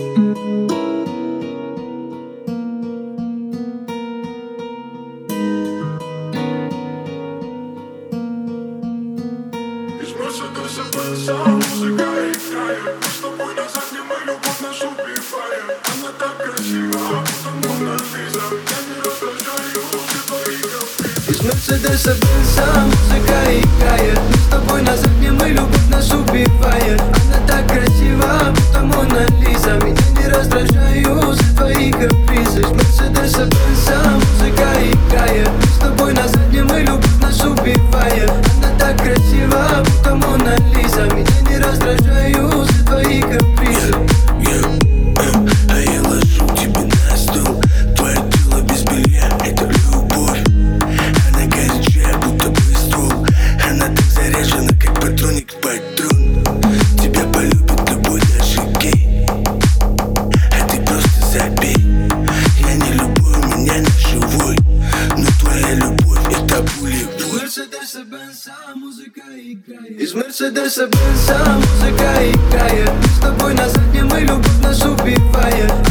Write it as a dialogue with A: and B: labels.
A: Из Мерседеса Бенса музыка играет. Мы с тобой на заднем, и любовь нас убивает. Она так красива, будто Мона Лиза. Я не раздражаю все твои капризы.
B: Из Мерседеса Бенса музыка играет. Мы с тобой на заднем, и любовь нас убивает. Она так красива, будто Мона Лиза. Меня не раздражают все твои капризы. Из Мерседеса Бенса музыка играет. Мы с тобой на заднем, и любовь нас убивает. Она так красива, будто Мона Лиза. Меня не раздражают все твои капризы.
C: А я ложу тебе на стол. Твое тело без белья — это любовь. Она горячая, будто бы ствол. Она так заряжена, как патроник-патрон. Тебя полюбит любой, даже гей. А ты просто забей. Я не любой, у меня не живой. Но твоя любовь — это пулевой.
B: Из Мерседеса Бенса музыка играет. Из Мерседеса Бенса музыка играет. Мы с тобой на заднем, и любовь нас убивает.